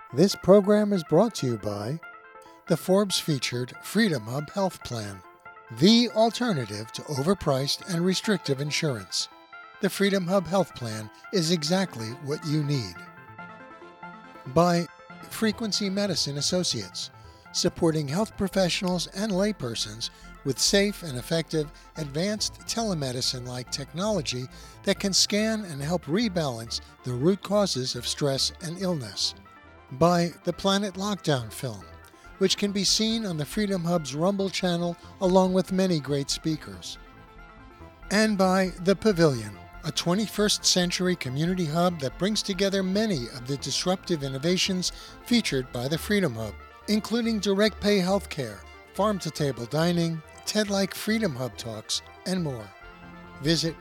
This program is brought to you by the Forbes-featured Freedom Hub Health Plan, the alternative to overpriced and restrictive insurance. The Freedom Hub Health Plan is exactly what you need. By Frequency Medicine Associates, supporting health professionals and laypersons with safe and effective advanced telemedicine-like technology that can scan and help rebalance the root causes of stress and illness. By the Planet Lockdown film, which can be seen on the Freedom Hub's Rumble channel along with many great speakers. And by The Pavilion, a 21st century community hub that brings together many of the disruptive innovations featured by the Freedom Hub, including direct pay healthcare, farm-to-table dining, TED-like Freedom Hub talks, and more. Visit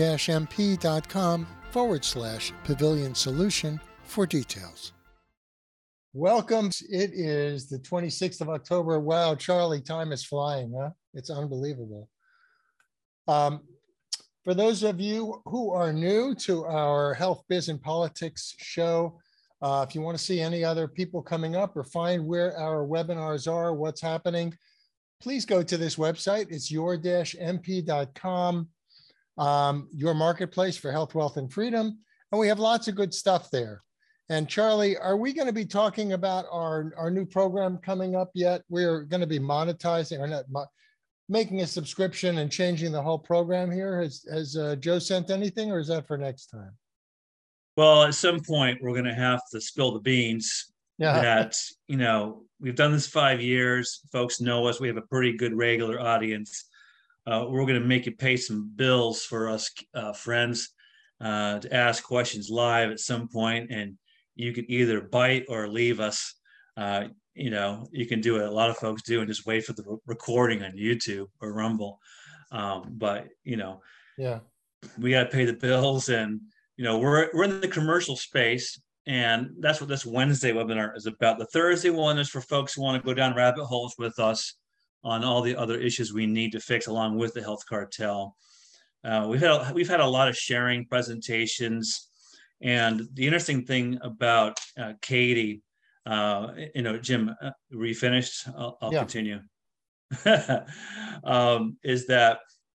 your-mp.com/pavilion solution for details. Welcome. It is the 26th of October. Wow, Charlie, time is flying, huh? It's unbelievable. For those of you who are new to our Health, Biz, and Politics show, if you want to see any other people coming up or find where our webinars are, what's happening, please go to this website. It's your-mp.com, your marketplace for health, wealth, and freedom. And we have lots of good stuff there. And Charlie, are we going to be talking about our new program coming up yet? We're going to be monetizing or not making a subscription and changing the whole program here. Has Joe sent anything, or is that for next time? Well, at some point we're going to have to spill the beans. That, we've done this 5 years. Folks know us. We have a pretty good regular audience. We're going to make you pay some bills for us friends to ask questions live at some point, and you can either bite or leave us. You can do what a lot of folks do and just wait for the recording on YouTube or Rumble. But we got to pay the bills, and we're in the commercial space, and that's what this Wednesday webinar is about. The Thursday one is for folks who want to go down rabbit holes with us on all the other issues we need to fix along with the health cartel. We've had a lot of sharing presentations. And the interesting thing about Katie, Jim, were you finished? I'll continue. Is that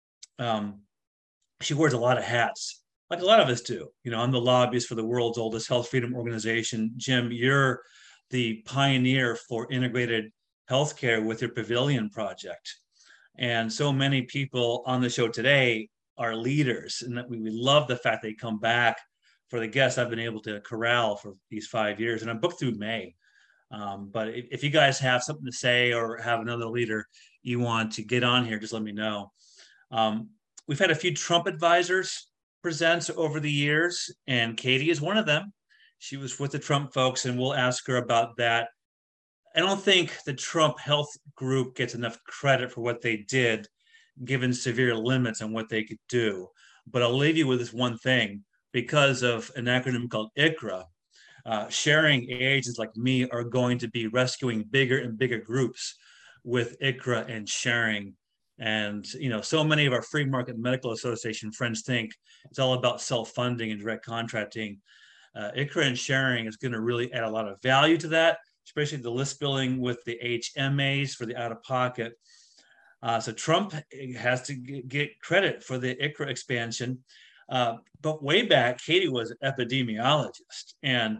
she wears a lot of hats, like a lot of us do. I'm the lobbyist for the world's oldest health freedom organization. Jim, you're the pioneer for integrated healthcare with your Pavilion project. And so many people on the show today are leaders, and that we love the fact they come back. For the guests I've been able to corral for these 5 years, and I'm booked through May. But if you guys have something to say or have another leader you want to get on here, just let me know. We've had a few Trump advisors present over the years, and Katie is one of them. She was with the Trump folks, and we'll ask her about that. I don't think the Trump Health Group gets enough credit for what they did, given severe limits on what they could do. But I'll leave you with this one thing. Because of an acronym called ICHRA, sharing agents like me are going to be rescuing bigger and bigger groups with ICHRA and sharing. And, so many of our free market medical association friends think it's all about self-funding and direct contracting. ICHRA and sharing is going to really add a lot of value to that, especially the list billing with the HMAs for the out-of-pocket. So Trump has to get credit for the ICHRA expansion. But way back, Katie was an epidemiologist, and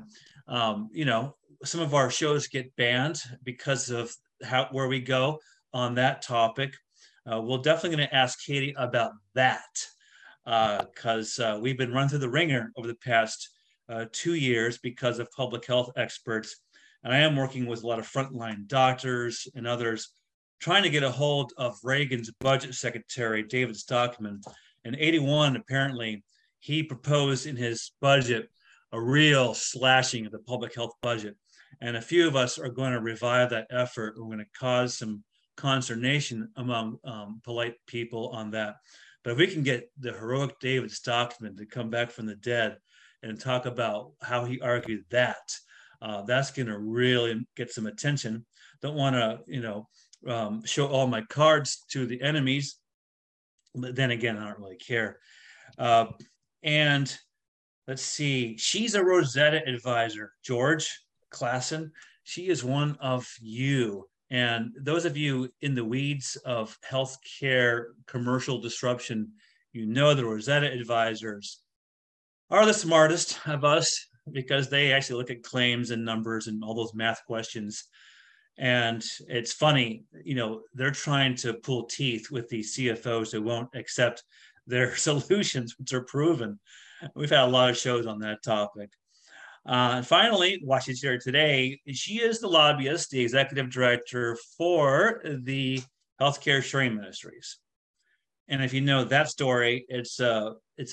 some of our shows get banned because of where we go on that topic. We're definitely going to ask Katie about that because we've been run through the ringer over the past 2 years because of public health experts, and I am working with a lot of frontline doctors and others trying to get a hold of Reagan's budget secretary, David Stockman. In 1981, apparently, he proposed in his budget a real slashing of the public health budget. And a few of us are going to revive that effort. We're going to cause some consternation among polite people on that. But if we can get the heroic David Stockman to come back from the dead and talk about how he argued that, that's going to really get some attention. Don't want to, show all my cards to the enemies. But then again, I don't really care. And let's see, she's a Rosetta advisor, George. Klassen. She is one of you. And those of you in the weeds of healthcare commercial disruption, you know the Rosetta advisors are the smartest of us because they actually look at claims and numbers and all those math questions. And it's funny, they're trying to pull teeth with these CFOs who won't accept their solutions, which are proven. We've had a lot of shows on that topic. And finally, while she's here today, she is the lobbyist, the executive director for the Healthcare Sharing Ministries. And if you know that story, it's a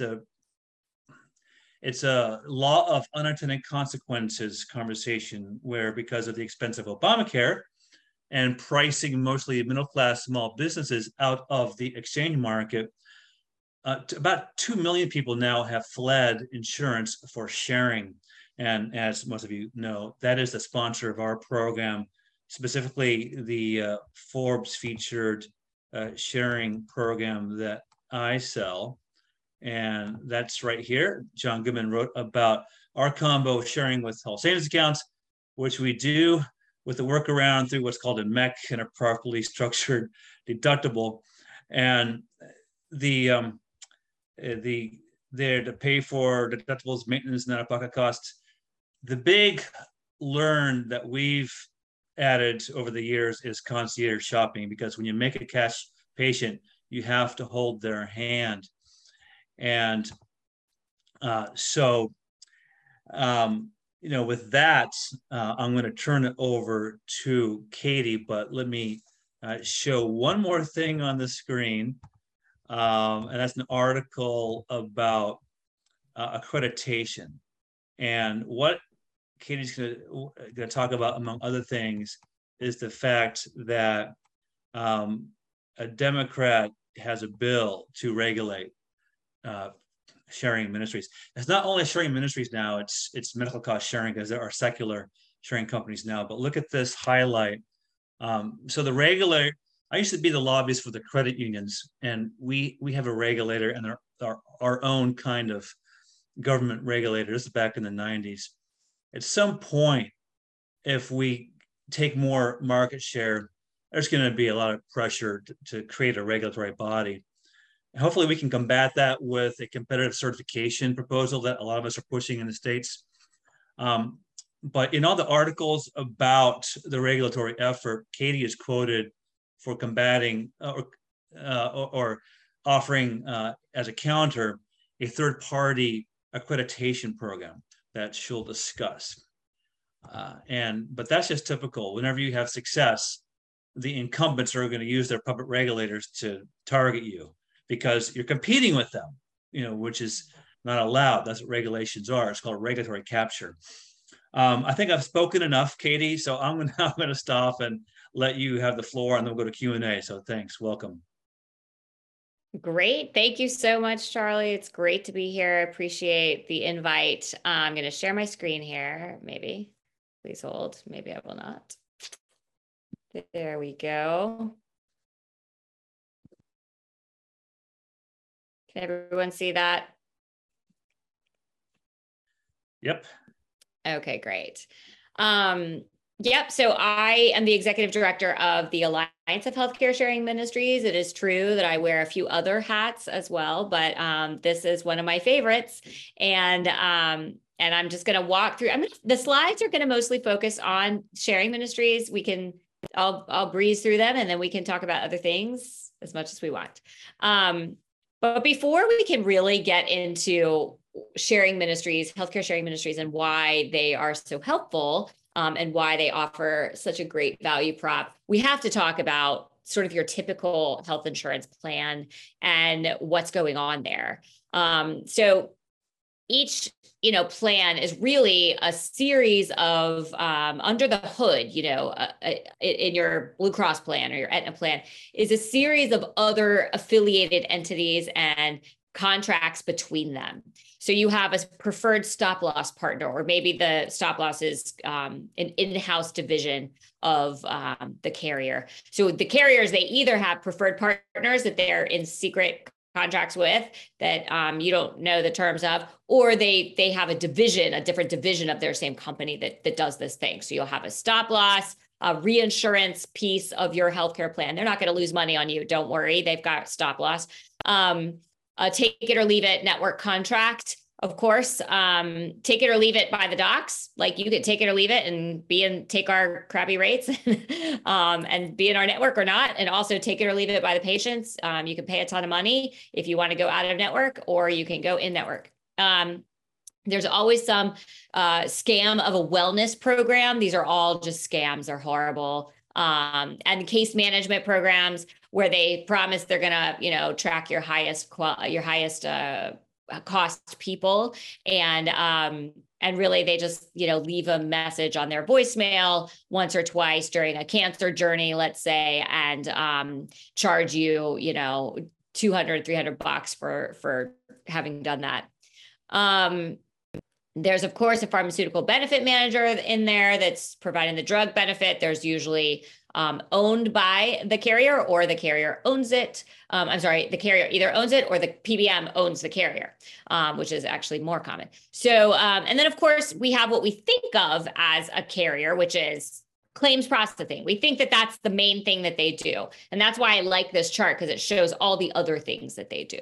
law of unintended consequences conversation where, because of the expense of Obamacare and pricing mostly middle-class small businesses out of the exchange market, about 2 million people now have fled insurance for sharing. And as most of you know, that is the sponsor of our program, specifically the Forbes featured sharing program that I sell. And that's right here. John Goodman wrote about our combo sharing with health savings accounts, which we do with the workaround through what's called a MEC and a properly structured deductible. And they're to pay for deductibles, maintenance, and out-of-pocket costs. The big learn that we've added over the years is concierge shopping, because when you make a cash patient, you have to hold their hand. And with that, I'm going to turn it over to Katie, but let me show one more thing on the screen. And that's an article about accreditation. And what Katie's going to talk about, among other things, is the fact that a Democrat has a bill to regulate sharing ministries. It's not only sharing ministries now, it's medical cost sharing, because there are secular sharing companies now. But look at this highlight. So the regulator, I used to be the lobbyist for the credit unions, and we have a regulator, and our own kind of government regulator. This is back in the 90s. At some point, if we take more market share, there's going to be a lot of pressure to create a regulatory body. And hopefully we can combat that with a competitive certification proposal that a lot of us are pushing in the States. But in all the articles about the regulatory effort, Katie is quoted for combating or offering as a counter a third-party accreditation program that she'll discuss. But that's just typical. Whenever you have success, the incumbents are going to use their public regulators to target you because you're competing with them, which is not allowed. That's what regulations are. It's called regulatory capture. I think I've spoken enough, Katie, so I'm going to stop and let you have the floor, and then we'll go to Q&A. So thanks. Welcome. Great. Thank you so much, Charlie. It's great to be here. I appreciate the invite. I'm going to share my screen here. Maybe. Please hold. Maybe I will not. There we go. Can everyone see that? Yep. Okay, great. Yep. So I am the executive director of the Alliance of Healthcare Sharing Ministries. It is true that I wear a few other hats as well, but this is one of my favorites. And I'm just going to walk through. The slides are going to mostly focus on sharing ministries. I'll breeze through them, and then we can talk about other things as much as we want. But before we can really get into sharing ministries, healthcare sharing ministries, and why they are so helpful, and why they offer such a great value prop, we have to talk about sort of your typical health insurance plan and what's going on there. So each plan is really a series of under the hood, in your Blue Cross plan or your Aetna plan, is a series of other affiliated entities and contracts between them. So you have a preferred stop loss partner, or maybe the stop loss is an in-house division of the carrier. So the carriers, they either have preferred partners that they're in secret contracts with that you don't know the terms of, or they have a different division of their same company that does this thing. So you'll have a stop loss, a reinsurance piece of your healthcare plan. They're not going to lose money on you. Don't worry. They've got stop loss. A take it or leave it network contract. Of course, take it or leave it by the docs. Like you could take it or leave it and take our crappy rates and be in our network or not. And also take it or leave it by the patients. You can pay a ton of money if you want to go out of network, or you can go in network. There's always some scam of a wellness program. These are all just scams. They're horrible. And case management programs where they promise they're going to, track your highest cost people. And really they just, leave a message on their voicemail once or twice during a cancer journey, let's say, and charge you, $200, $300 for having done that. There's, of course, a pharmaceutical benefit manager in there that's providing the drug benefit. There's usually owned by the carrier, or the carrier owns it. The carrier either owns it or the PBM owns the carrier, which is actually more common. So, and then, of course, we have what we think of as a carrier, which is claims processing. We think that that's the main thing that they do. And that's why I like this chart, because it shows all the other things that they do.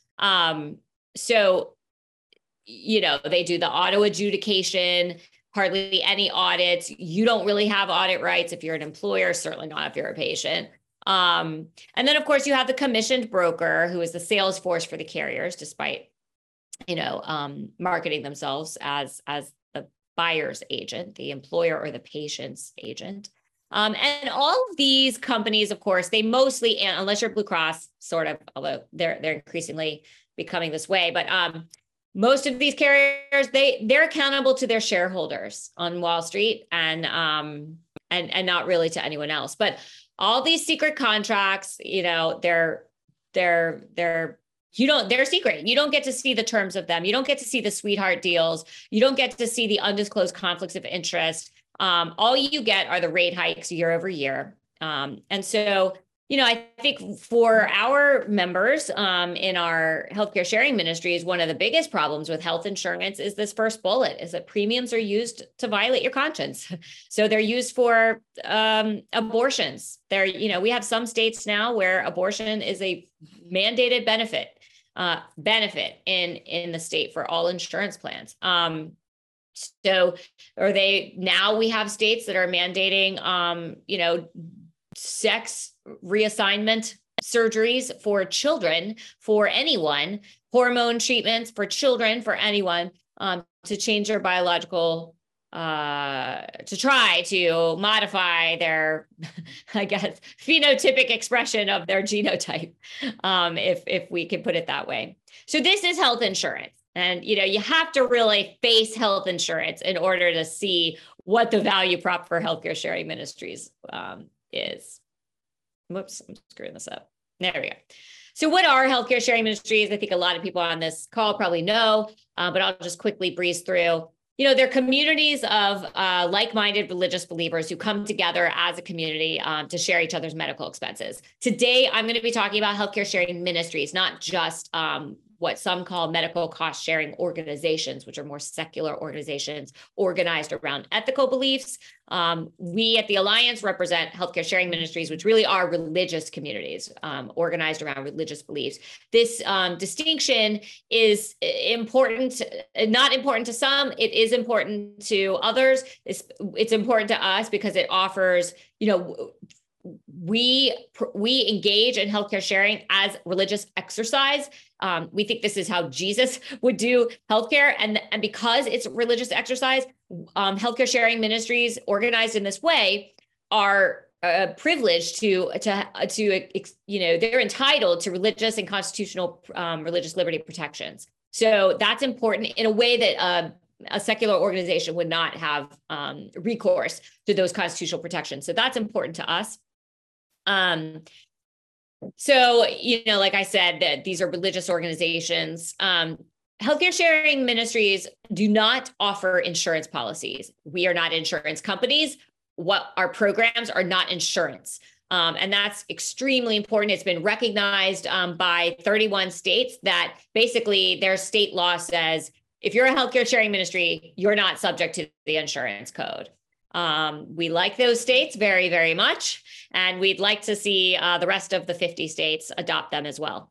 They do the auto adjudication, hardly any audits. You don't really have audit rights if you're an employer, certainly not if you're a patient. And then, of course, you have the commissioned broker, who is the sales force for the carriers, despite, marketing themselves as the buyer's agent, the employer or the patient's agent. And all of these companies, of course, they mostly, unless you're Blue Cross, sort of, although they're increasingly becoming this way, but most of these carriers, they're accountable to their shareholders on Wall Street and not really to anyone else. But all these secret contracts, they're secret. You don't get to see the terms of them. You don't get to see the sweetheart deals. You don't get to see the undisclosed conflicts of interest. All you get are the rate hikes year over year. And so, I think for our members in our healthcare sharing ministries, one of the biggest problems with health insurance is this first bullet, is that premiums are used to violate your conscience. So they're used for abortions. We have some states now where abortion is a mandated benefit in the state for all insurance plans. We have states that are mandating, sex reassignment surgeries for children, for anyone, hormone treatments for children, for anyone, to change their biological, to try to modify their, phenotypic expression of their genotype, if we can put it that way. So this is health insurance. And, you have to really face health insurance in order to see what the value prop for healthcare sharing ministries is. Whoops, I'm screwing this up. There we go. So what are healthcare sharing ministries? I think a lot of people on this call probably know, but I'll just quickly breeze through. They're communities of like-minded religious believers who come together as a community to share each other's medical expenses. Today, I'm going to be talking about healthcare sharing ministries, not just what some call medical cost sharing organizations, which are more secular organizations organized around ethical beliefs. We at the Alliance represent healthcare sharing ministries, which really are religious communities organized around religious beliefs. This distinction is important, not important to some. It is important to others. It's important to us because it offers, we engage in healthcare sharing as religious exercise. We think this is how Jesus would do healthcare. And because it's religious exercise, healthcare sharing ministries organized in this way are privileged they're entitled to religious and constitutional religious liberty protections. So that's important in a way that a secular organization would not have recourse to those constitutional protections. So that's important to us. So, like I said, that these are religious organizations. Healthcare sharing ministries do not offer insurance policies. We are not insurance companies. What our programs are not insurance. And that's extremely important. It's been recognized by 31 states that basically their state law says, if you're a healthcare sharing ministry, you're not subject to the insurance code. We like those states very, very much, and we'd like to see the rest of the 50 states adopt them as well.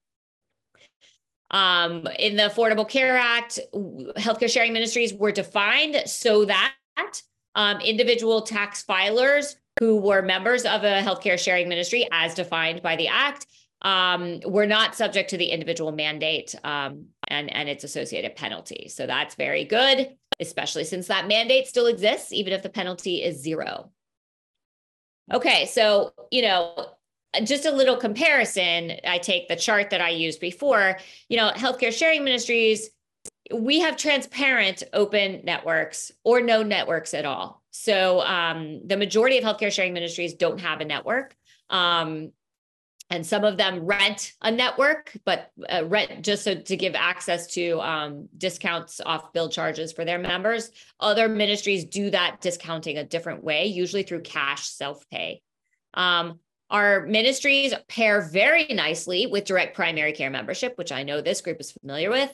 In the Affordable Care Act, healthcare sharing ministries were defined so that individual tax filers who were members of a healthcare sharing ministry, as defined by the Act, were not subject to the individual mandate and its associated penalty. So that's very good, especially since that mandate still exists, even if the penalty is zero. Okay, so, just a little comparison. I take the chart that I used before, healthcare sharing ministries, we have transparent open networks or no networks at all. So the majority of healthcare sharing ministries don't have a network. And some of them rent a network, but rent just to give access to discounts off bill charges for their members. Other ministries do that discounting a different way, usually through cash self-pay. Our ministries pair very nicely with direct primary care membership, which I know this group is familiar with.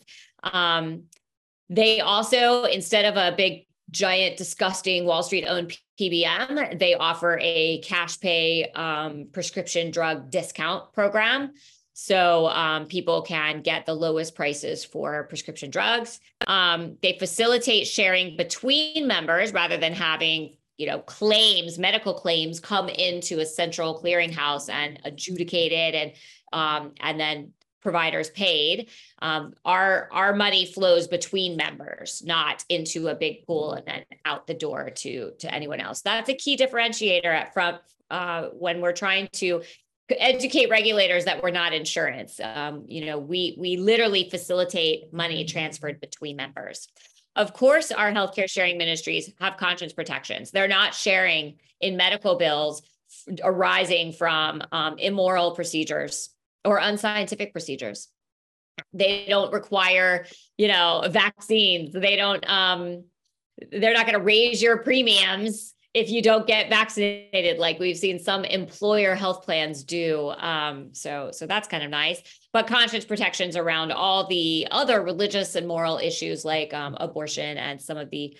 They also, instead of a big, giant, disgusting Wall Street owned PBM, they offer a cash pay prescription drug discount program. So people can get the lowest prices for prescription drugs. They facilitate sharing between members rather than having medical claims come into a central clearinghouse and adjudicated and then providers paid. Our money flows between members, not into a big pool and then out the door to anyone else. That's a key differentiator from when we're trying to educate regulators that we're not insurance. We literally facilitate money transferred between members. Of course, our healthcare sharing ministries have conscience protections. They're not sharing in medical bills arising from immoral procedures or unscientific procedures. They don't require, vaccines. They're not going to raise your premiums if you don't get vaccinated, like we've seen some employer health plans do. So that's kind of nice. But conscience protections around all the other religious and moral issues like abortion and some of the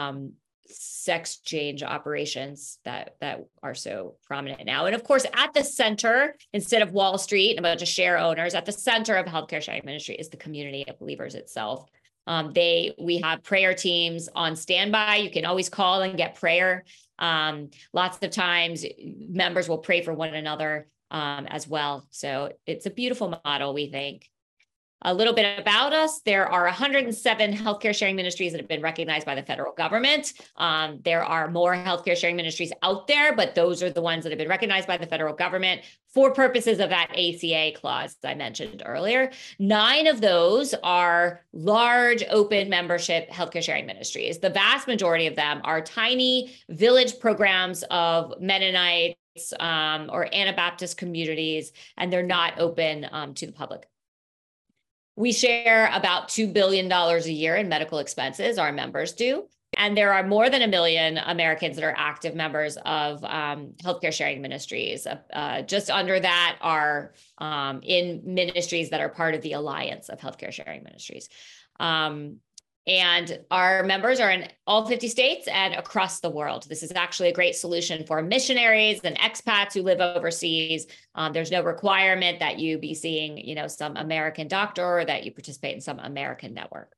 sex change operations that are so prominent now. And of course, at the center, instead of Wall Street and a bunch of share owners, at the center of healthcare sharing ministry is the community of believers itself. We have prayer teams on standby. You can always call and get prayer. Lots of times members will pray for one another as well. So it's a beautiful model, we think. A little bit about us. There are 107 healthcare sharing ministries that have been recognized by the federal government. There are more healthcare sharing ministries out there, but those are the ones that have been recognized by the federal government for purposes of that ACA clause I mentioned earlier. 9 of those are large open membership healthcare sharing ministries. The vast majority of them are tiny village programs of Mennonites or Anabaptist communities, and they're not open to the public. We share about $2 billion a year in medical expenses, our members do. And there are more than 1 million Americans that are active members of healthcare sharing ministries. Just under that are in ministries that are part of the Alliance of Healthcare Sharing Ministries. And our members are in all 50 states and across the world. This is actually a great solution for missionaries and expats who live overseas. There's no requirement that you be seeing, some American doctor or that you participate in some American network.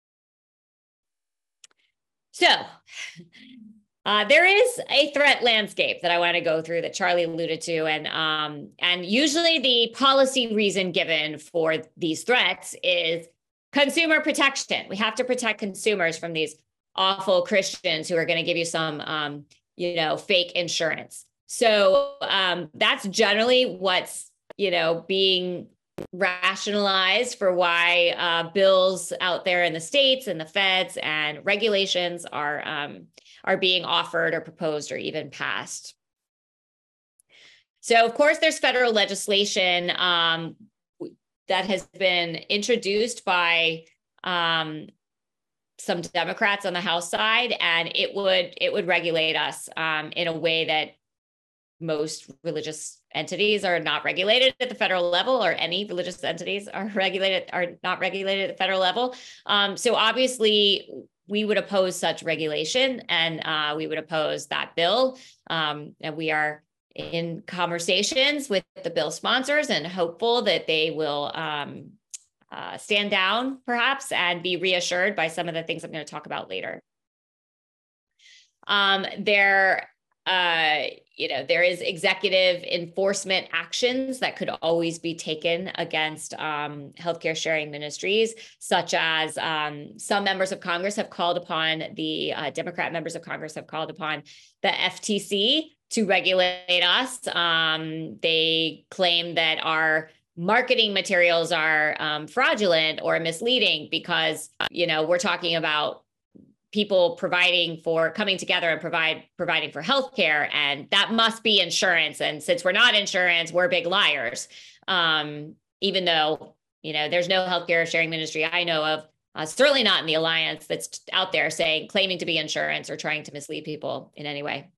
So there is a threat landscape that I want to go through that Charlie alluded to. And usually the policy reason given for these threats is consumer protection. We have to protect consumers from these awful Christians who are going to give you some, fake insurance. So that's generally what's, being rationalized for why bills out there in the states and the feds and regulations are being offered or proposed or even passed. So, of course, there's federal legislation that has been introduced by some Democrats on the House side, and it would regulate us in a way that most religious entities are not regulated at the federal level, or any religious entities are not regulated at the federal level. So obviously we would oppose such regulation, and we would oppose that bill. And we are in conversations with the bill sponsors and hopeful that they will stand down perhaps and be reassured by some of the things I'm going to talk about later. There is executive enforcement actions that could always be taken against healthcare sharing ministries, such as some members of Congress have called upon, the Democrat members of Congress have called upon the FTC to regulate us. They claim that our marketing materials are fraudulent or misleading because, we're talking about people coming together and providing for healthcare, and that must be insurance. And since we're not insurance, we're big liars. Even though, there's no healthcare sharing ministry I know of, certainly not in the Alliance, that's out there claiming to be insurance or trying to mislead people in any way.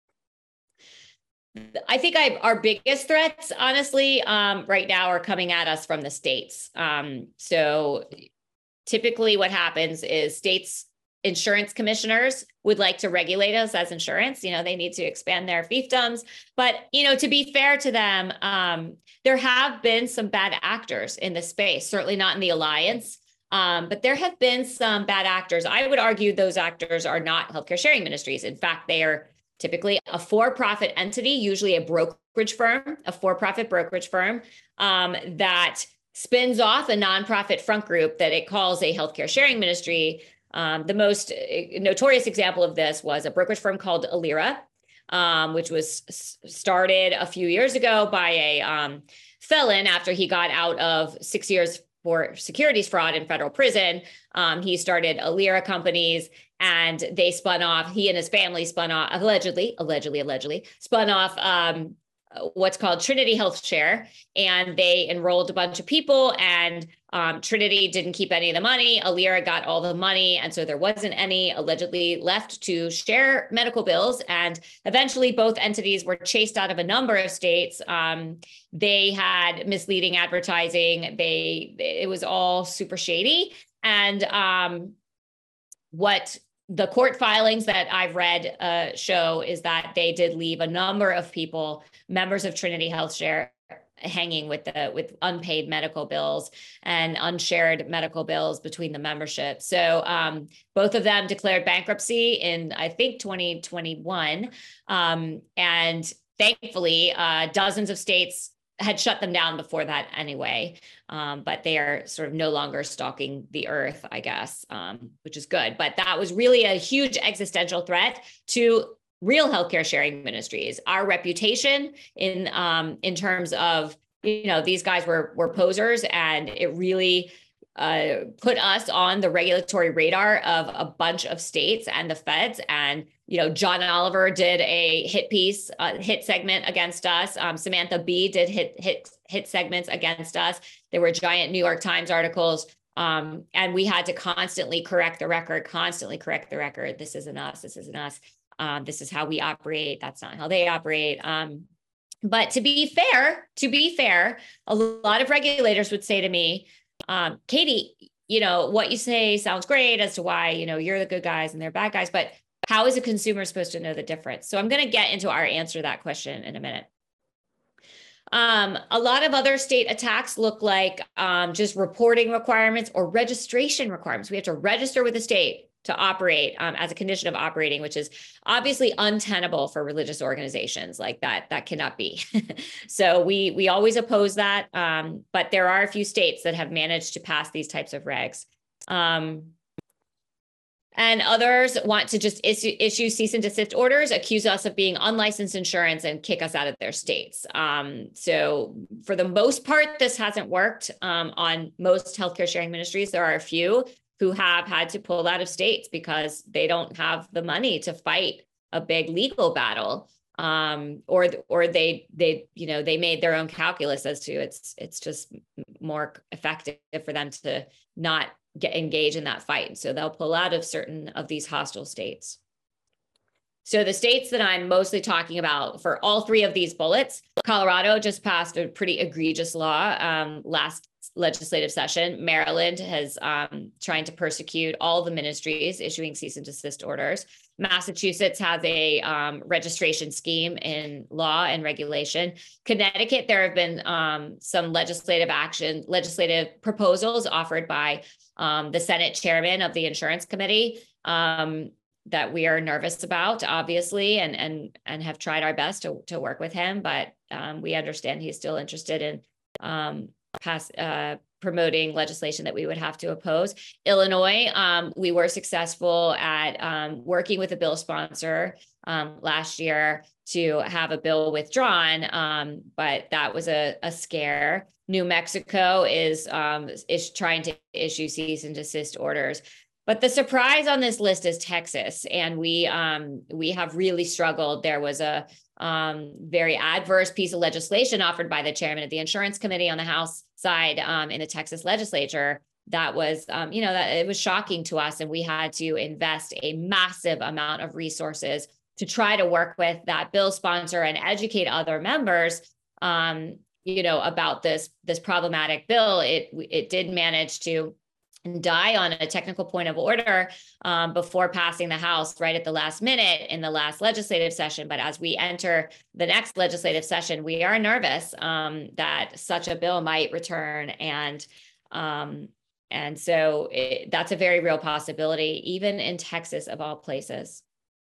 I think our biggest threats, honestly, right now are coming at us from the states. So typically what happens is states' insurance commissioners would like to regulate us as insurance. They need to expand their fiefdoms. But, to be fair to them, there have been some bad actors in the space, certainly not in the Alliance. But there have been some bad actors. I would argue those actors are not healthcare sharing ministries. In fact, they are typically a for-profit entity, usually a for-profit brokerage firm that spins off a nonprofit front group that it calls a healthcare sharing ministry. The most notorious example of this was a brokerage firm called Alira, which was started a few years ago by a felon after he got out of 6 years for securities fraud in federal prison. He started Alira companies, and they spun off, he and his family spun off, allegedly, spun off what's called Trinity Health Share, and they enrolled a bunch of people, and Trinity didn't keep any of the money. Alira got all the money, and so there wasn't any allegedly left to share medical bills. And eventually both entities were chased out of a number of states. They had misleading advertising. It was all super shady. And what the court filings that I've read show is that they did leave a number of people, members of Trinity Health Share, hanging with unpaid medical bills and unshared medical bills between the membership. So both of them declared bankruptcy in, I think, 2021. And thankfully, dozens of states had shut them down before that anyway. But they are sort of no longer stalking the earth, I guess, which is good. But that was really a huge existential threat to real healthcare sharing ministries. Our reputation in terms of, these guys were posers, and it really put us on the regulatory radar of a bunch of states and the feds. And, John Oliver did a hit segment against us. Samantha Bee did hit segments against us. There were giant New York Times articles. And we had to constantly correct the record. This isn't us. This is how we operate. That's not how they operate. But to be fair, a lot of regulators would say to me, Katie, what you say sounds great as to why, you're the good guys and they're bad guys, but how is a consumer supposed to know the difference? So I'm going to get into our answer to that question in a minute. A lot of other state attacks look like just reporting requirements or registration requirements. We have to register with the state to operate as a condition of operating, which is obviously untenable for religious organizations like that. That cannot be. So we always oppose that. But there are a few states that have managed to pass these types of regs. And others want to just issue cease and desist orders, accuse us of being unlicensed insurance, and kick us out of their states. So for the most part, this hasn't worked on most healthcare sharing ministries. There are a few who have had to pull out of states because they don't have the money to fight a big legal battle. Or they made their own calculus as to it's just more effective for them to not engage in that fight. So they'll pull out of certain of these hostile states. So the states that I'm mostly talking about for all three of these bullets, Colorado just passed a pretty egregious law last legislative session. Maryland has trying to persecute all the ministries, issuing cease and desist orders. Massachusetts has a registration scheme in law and regulation. Connecticut, there have been some legislative proposals offered by the Senate chairman of the insurance committee that we are nervous about, obviously, and have tried our best to work with him, but we understand he's still interested in promoting legislation that we would have to oppose. Illinois, we were successful at working with a bill sponsor last year to have a bill withdrawn, but that was a scare. New Mexico is trying to issue cease and desist orders. But the surprise on this list is Texas, and we have really struggled. There was a very adverse piece of legislation offered by the chairman of the insurance committee on the House side in the Texas legislature that was, that it was shocking to us, and we had to invest a massive amount of resources to try to work with that bill sponsor and educate other members, about this problematic bill. It did manage to die on a technical point of order before passing the House right at the last minute in the last legislative session. But as we enter the next legislative session, we are nervous that such a bill might return. And so that's a very real possibility, even in Texas, of all places.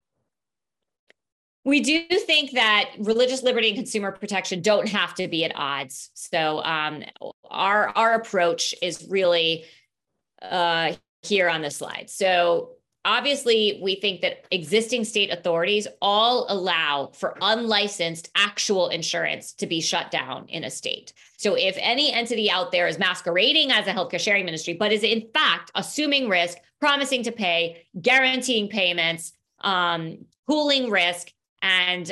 We do think that religious liberty and consumer protection don't have to be at odds. So our approach is really here on the slide. So obviously, we think that existing state authorities all allow for unlicensed actual insurance to be shut down in a state. So if any entity out there is masquerading as a healthcare sharing ministry, but is in fact assuming risk, promising to pay, guaranteeing payments, pooling risk, and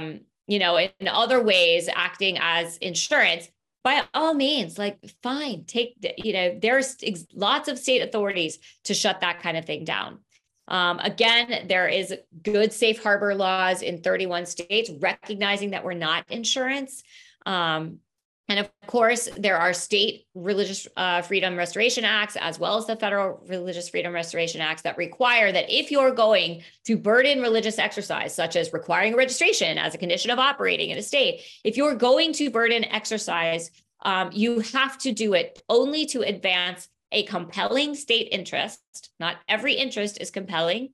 in other ways acting as insurance, by all means, fine, there's lots of state authorities to shut that kind of thing down. Again, there is good safe harbor laws in 31 states, recognizing that we're not insurance. And of course, there are state religious freedom restoration acts, as well as the federal religious freedom restoration acts that require that if you're going to burden religious exercise, such as requiring a registration as a condition of operating in a state, if you're going to burden exercise, you have to do it only to advance a compelling state interest. Not every interest is compelling.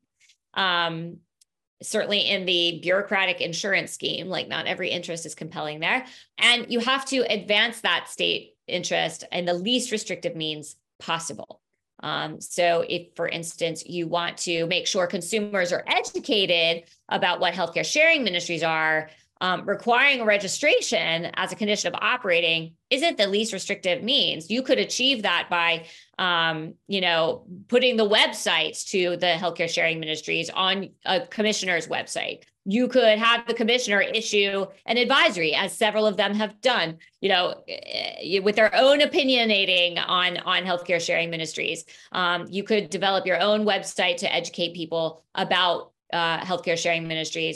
Certainly in the bureaucratic insurance scheme, not every interest is compelling there. And you have to advance that state interest in the least restrictive means possible. So if, for instance, you want to make sure consumers are educated about what healthcare sharing ministries are, requiring a registration as a condition of operating isn't the least restrictive means. You could achieve that by, putting the websites to the healthcare sharing ministries on a commissioner's website. You could have the commissioner issue an advisory, as several of them have done, with their own opinionating on healthcare sharing ministries. You could develop your own website to educate people about healthcare sharing ministries.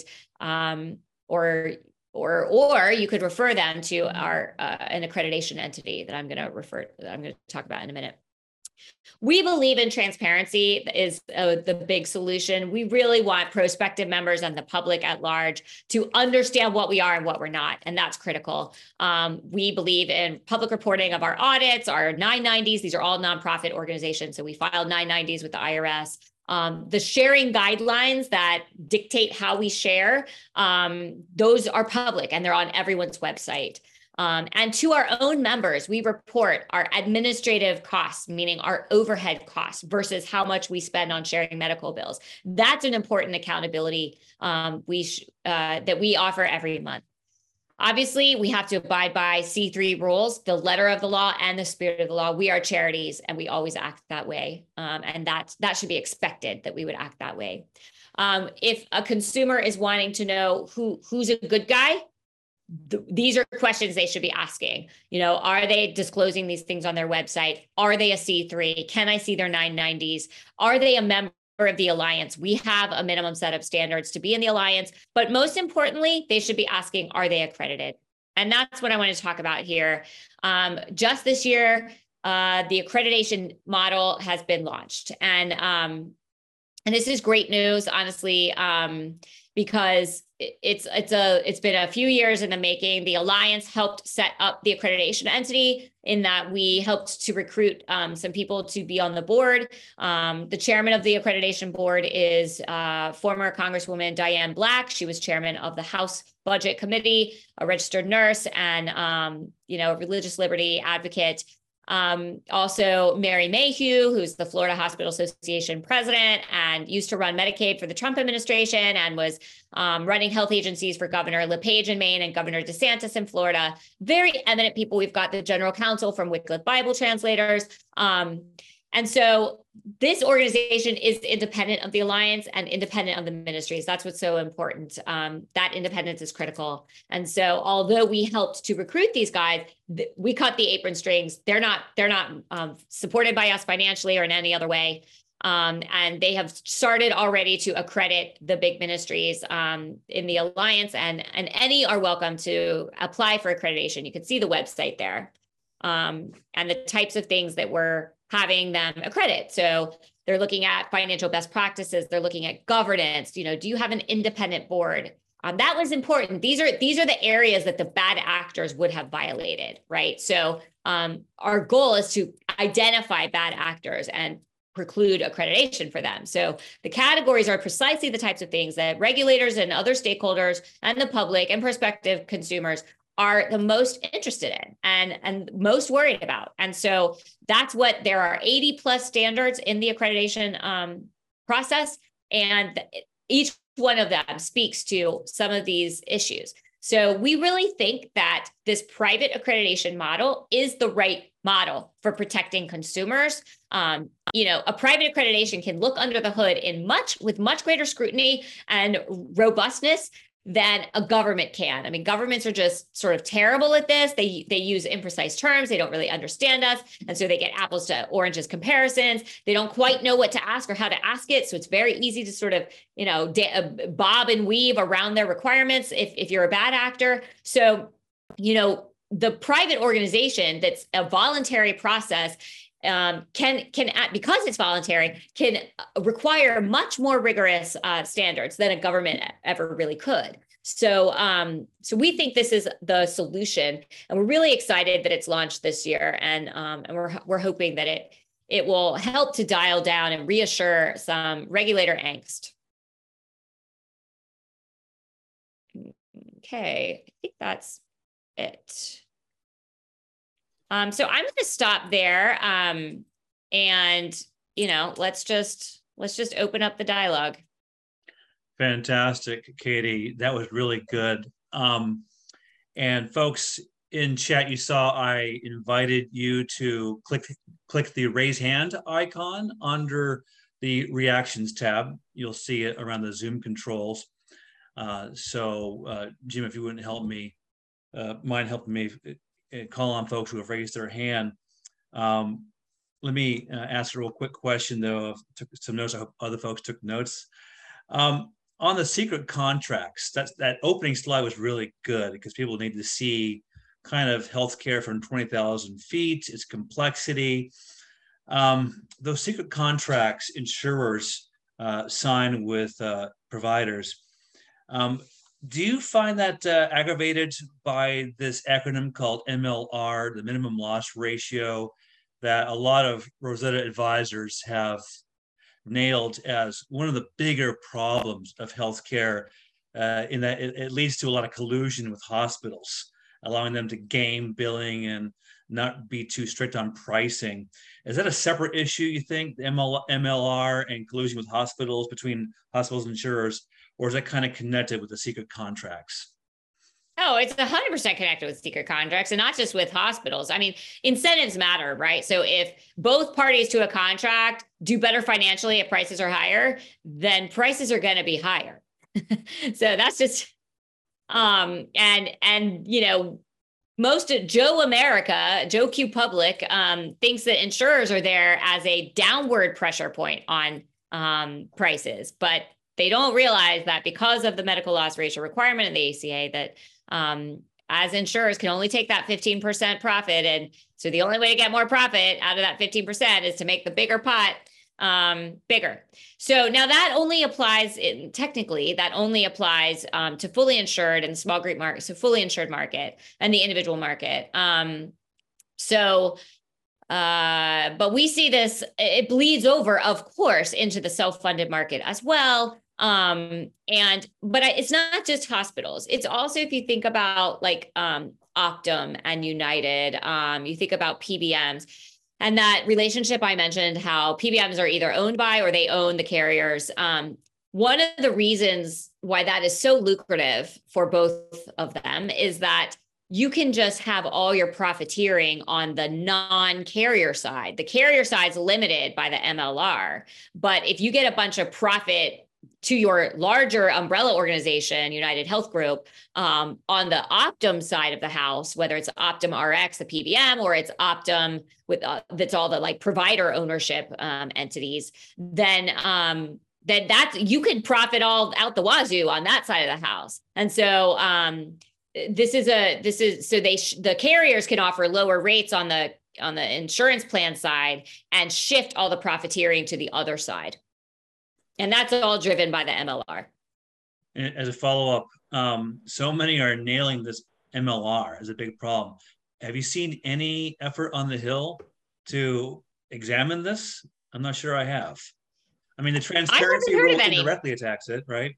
Or you could refer them to an accreditation entity that I'm going to talk about in a minute. We believe in transparency is the big solution. We really want prospective members and the public at large to understand what we are and what we're not, and that's critical. We believe in public reporting of our audits, our 990s. These are all nonprofit organizations, so we filed 990s with the IRS. The sharing guidelines that dictate how we share, those are public and they're on everyone's website. And to our own members, we report our administrative costs, meaning our overhead costs versus how much we spend on sharing medical bills. That's an important accountability that we offer every month. Obviously, we have to abide by C3 rules, the letter of the law and the spirit of the law. We are charities and we always act that way. And that should be expected that we would act that way. If a consumer is wanting to know who's a good guy, these are questions they should be asking. Are they disclosing these things on their website? Are they a C3? Can I see their 990s? Are they a member of the Alliance, we have a minimum set of standards to be in the Alliance, but most importantly, they should be asking, are they accredited? And that's what I want to talk about here. Just this year, the accreditation model has been launched. And this is great news, honestly, because it's been a few years in the making. The Alliance helped set up the accreditation entity in that we helped to recruit some people to be on the board. The chairman of the accreditation board is former Congresswoman Diane Black. She was chairman of the House Budget Committee, a registered nurse, and a religious liberty advocate. Also Mary Mayhew, who's the Florida Hospital Association president and used to run Medicaid for the Trump administration and was running health agencies for Governor LePage in Maine and Governor DeSantis in Florida. Very eminent people. We've got the general counsel from Wycliffe Bible Translators. And so this organization is independent of the Alliance and independent of the ministries. That's what's so important. That independence is critical. And so although we helped to recruit these guys, we cut the apron strings. They're not supported by us financially or in any other way. And they have started already to accredit the big ministries in the Alliance, and any are welcome to apply for accreditation. You can see the website there and the types of things that we're having them accredit. So they're looking at financial best practices. They're looking at governance. Do you have an independent board? That was important. These are the areas that the bad actors would have violated, right? So our goal is to identify bad actors and preclude accreditation for them. So the categories are precisely the types of things that regulators and other stakeholders and the public and prospective consumers are the most interested in and most worried about. And so that's what there are 80 plus standards in the accreditation process. And each one of them speaks to some of these issues. So we really think that this private accreditation model is the right model for protecting consumers. A private accreditation can look under the hood with much greater scrutiny and robustness than a government can. I mean, governments are just sort of terrible at this. They use imprecise terms. They don't really understand us. And so they get apples to oranges comparisons. They don't quite know what to ask or how to ask it. So it's very easy to sort of, bob and weave around their requirements if you're a bad actor. So, the private organization that's a voluntary process can because it's voluntary, can require much more rigorous standards than a government ever really could. So we think this is the solution, and we're really excited that it's launched this year, and we're hoping that it will help to dial down and reassure some regulator angst. Okay, I think that's it. So I'm going to stop there, and let's just open up the dialogue. Fantastic, Katie. That was really good. And folks in chat, you saw I invited you to click the raise hand icon under the reactions tab. You'll see it around the Zoom controls. So Jim, if you wouldn't mind helping me call on folks who have raised their hand. Let me ask a real quick question, though. I took some notes. I hope other folks took notes. On the secret contracts, that opening slide was really good because people need to see kind of healthcare from 20,000 feet, its complexity. Those secret contracts insurers sign with providers. Do you find that aggravated by this acronym called MLR, the minimum loss ratio, that a lot of Rosetta advisors have nailed as one of the bigger problems of healthcare, in that it leads to a lot of collusion with hospitals, allowing them to game billing and not be too strict on pricing? Is that a separate issue, you think, the MLR and collusion with hospitals, between hospitals and insurers? Or is that kind of connected with the secret contracts? Oh, it's 100% connected with secret contracts, and not just with hospitals. I mean, incentives matter, right? So if both parties to a contract do better financially if prices are higher, then prices are going to be higher. So that's just, most of Joe Q Public thinks that insurers are there as a downward pressure point on prices, but they don't realize that because of the medical loss ratio requirement in the ACA, that as insurers can only take that 15% profit. And so the only way to get more profit out of that 15% is to make the bigger pot bigger. So now that only applies technically that only applies to fully insured and small group market, so fully insured market and the individual market. But we see this, it bleeds over, of course, into the self-funded market as well. But it's not just hospitals. It's also, if you think about like Optum and United, you think about PBMs and that relationship I mentioned, how PBMs are either owned by or they own the carriers. One of the reasons why that is so lucrative for both of them is that you can just have all your profiteering on the non-carrier side. The carrier side's limited by the MLR, but if you get a bunch of profit to your larger umbrella organization, United Health Group, on the Optum side of the house, whether it's Optum Rx, the PBM, or it's Optum with that's all the like provider ownership entities, then that's, you could profit all out the wazoo on that side of the house. And so the carriers can offer lower rates on the insurance plan side and shift all the profiteering to the other side. And that's all driven by the MLR. And as a follow-up, so many are nailing this MLR as a big problem. Have you seen any effort on the Hill to examine this? I'm not sure I have. I mean, the transparency rule directly attacks it, right?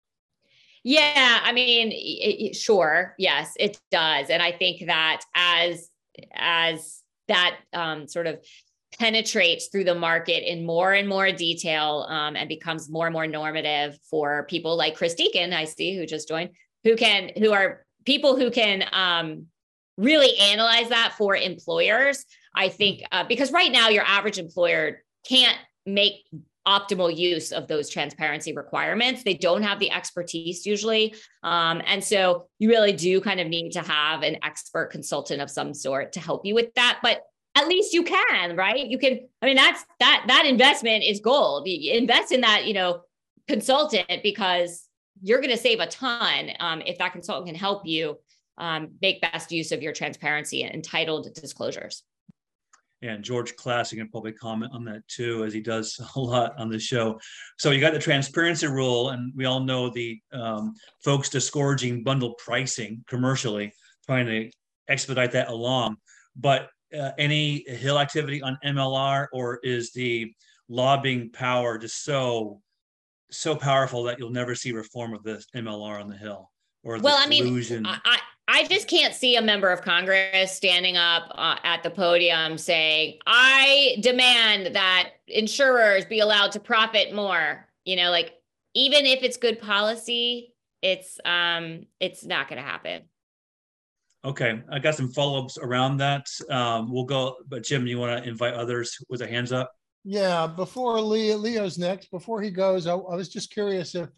Yeah, I mean, sure, yes, it does. And I think that as that sort of penetrates through the market in more and more detail and becomes more and more normative for people like Chris Deacon, I see, who just joined, who are people who can really analyze that for employers. I think because right now your average employer can't make optimal use of those transparency requirements. They don't have the expertise usually. And so you really do kind of need to have an expert consultant of some sort to help you with that. But at least you can, right? You can, I mean, that investment is gold. You invest in that, consultant, because you're going to save a ton if that consultant can help you make best use of your transparency and entitled disclosures. And George Classic can probably comment on that too, as he does a lot on the show. So you got the transparency rule, and we all know the folks discouraging bundle pricing commercially, trying to expedite that along. But any Hill activity on MLR, or is the lobbying power just so powerful that you'll never see reform of the MLR on the Hill? Or the collusion? I just can't see a member of Congress standing up at the podium saying, I demand that insurers be allowed to profit more. Like, even if it's good policy, it's not going to happen. Okay, I got some follow-ups around that. We'll go, but Jim, you want to invite others with their hands up? Yeah, before Leo's next, before he goes, I was just curious if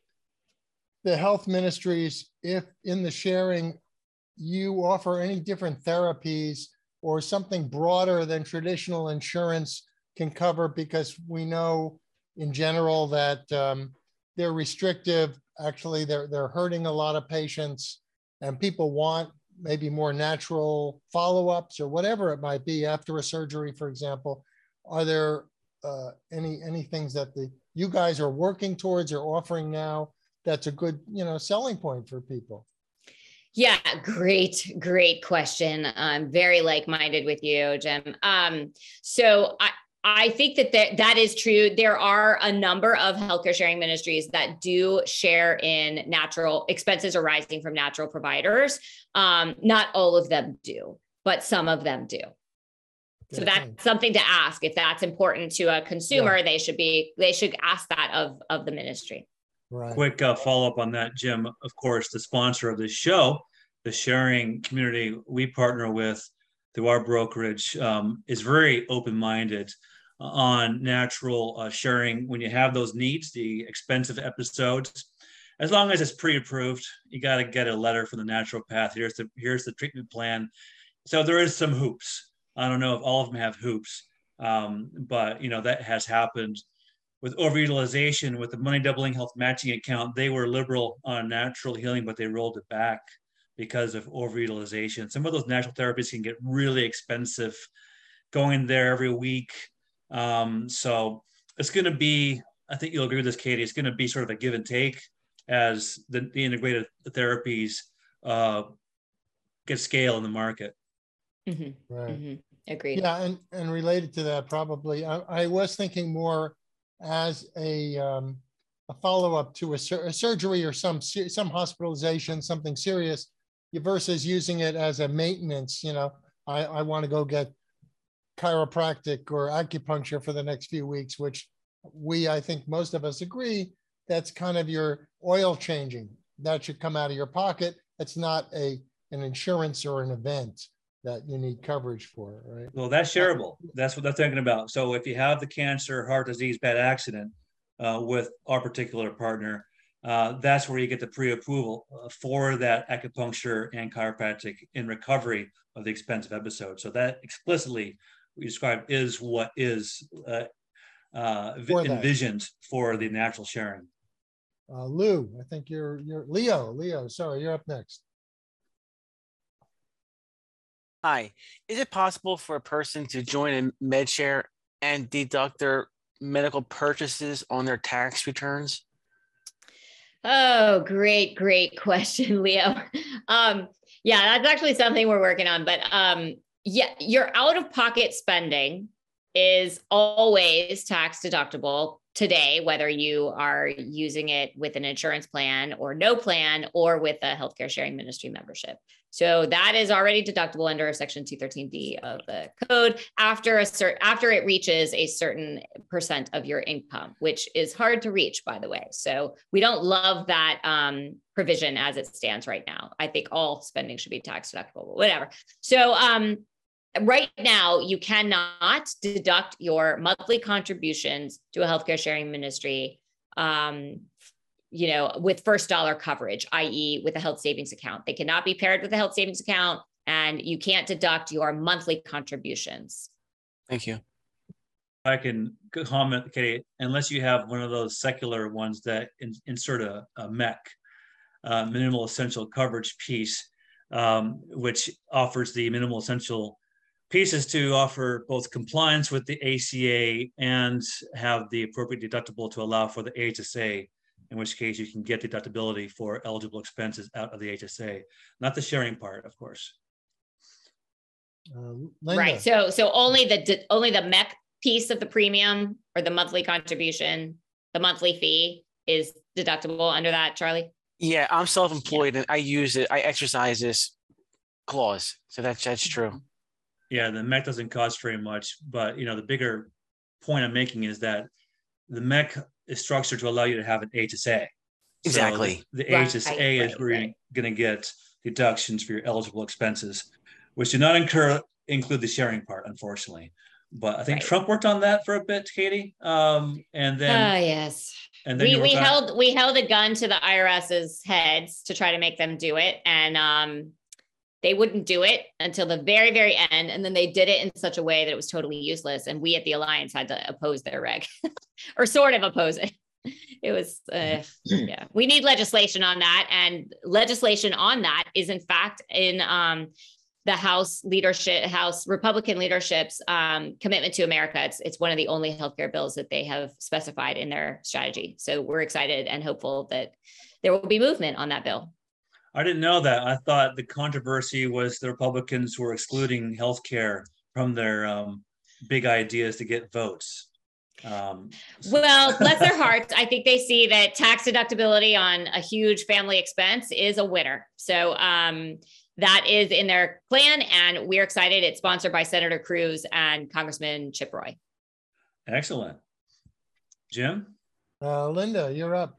the health ministries, if in the sharing, you offer any different therapies or something broader than traditional insurance can cover, because we know in general that they're restrictive. Actually, they're hurting a lot of patients, and people want maybe more natural follow-ups or whatever it might be after a surgery, for example. Are there any things that you guys are working towards or offering now that's a good, selling point for people? Yeah, great question. I'm very like-minded with you, Jim. So I think that is true. There are a number of healthcare sharing ministries that do share in natural expenses arising from natural providers. Not all of them do, but some of them do. So that's something to ask. If that's important to a consumer, they should ask that of the ministry. Right. Quick follow-up on that, Jim. Of course, the sponsor of this show, the sharing community we partner with through our brokerage, is very open-minded on natural sharing. When you have those needs, the expensive episodes, as long as it's pre-approved, you got to get a letter from the naturopath. Here's the treatment plan. So there is some hoops. I don't know if all of them have hoops, but that has happened. with overutilization, with the money doubling health matching account, they were liberal on natural healing, but they rolled it back because of overutilization. Some of those natural therapies can get really expensive going there every week. So it's going to be, I think you'll agree with this, Katie, it's going to be sort of a give and take as the integrated therapies get scale in the market. Mm-hmm. Right. Mm-hmm. Agreed. Yeah, and related to that, probably, I was thinking more as a follow-up to a surgery or some hospitalization, something serious, versus using it as a maintenance. You know, I want to go get chiropractic or acupuncture for the next few weeks, which I think most of us agree, that's kind of your oil changing. That should come out of your pocket. It's not an insurance or an event that you need coverage for, right? Well, that's shareable. That's what they're thinking about. So if you have the cancer, heart disease, bad accident with our particular partner, that's where you get the pre-approval for that acupuncture and chiropractic in recovery of the expensive episode. So that explicitly we described is what is envisioned for the natural sharing. Lou, I think you're Leo, sorry, you're up next. Hi, is it possible for a person to join a MedShare and deduct their medical purchases on their tax returns? Oh, great question, Leo. Yeah, that's actually something we're working on, but yeah, your out-of-pocket spending is always tax deductible today, whether you are using it with an insurance plan or no plan or with a healthcare sharing ministry membership. So that is already deductible under Section 213D of the code after it reaches a certain percent of your income, which is hard to reach, by the way. So we don't love that provision as it stands right now. I think all spending should be tax deductible, but whatever. So right now, you cannot deduct your monthly contributions to a healthcare sharing ministry, with first dollar coverage, i.e. with a health savings account. They cannot be paired with a health savings account, and you can't deduct your monthly contributions. Thank you. I can comment, Katie, unless you have one of those secular ones that insert a MEC, minimal essential coverage piece, which offers the minimal essential pieces to offer both compliance with the ACA and have the appropriate deductible to allow for the HSA, in which case you can get deductibility for eligible expenses out of the HSA, not the sharing part, of course. Right. So only the MEC piece of the premium or the monthly contribution, the monthly fee is deductible under that, Charlie? Yeah, I'm self-employed and I use it. I exercise this clause. So that's true. Yeah, the MEC doesn't cost very much, but the bigger point I'm making is that the MEC is structured to allow you to have an HSA. Exactly. So the HSA is where you're going to get deductions for your eligible expenses, which do not include the sharing part, unfortunately. But I think Trump worked on that for a bit, Katie. And then yes. And then we held a gun to the IRS's heads to try to make them do it. And they wouldn't do it until the very, very end. And then they did it in such a way that it was totally useless. And we at the Alliance had to oppose their reg or sort of oppose it. It was, yeah, we need legislation on that. And legislation on that is in fact in the House Republican leadership's commitment to America. It's one of the only healthcare bills that they have specified in their strategy. So we're excited and hopeful that there will be movement on that bill. I didn't know that. I thought the controversy was the Republicans were excluding healthcare from their big ideas to get votes. Well, bless their hearts. I think they see that tax deductibility on a huge family expense is a winner. So that is in their plan, and we're excited. It's sponsored by Senator Cruz and Congressman Chip Roy. Excellent. Jim? Linda, you're up.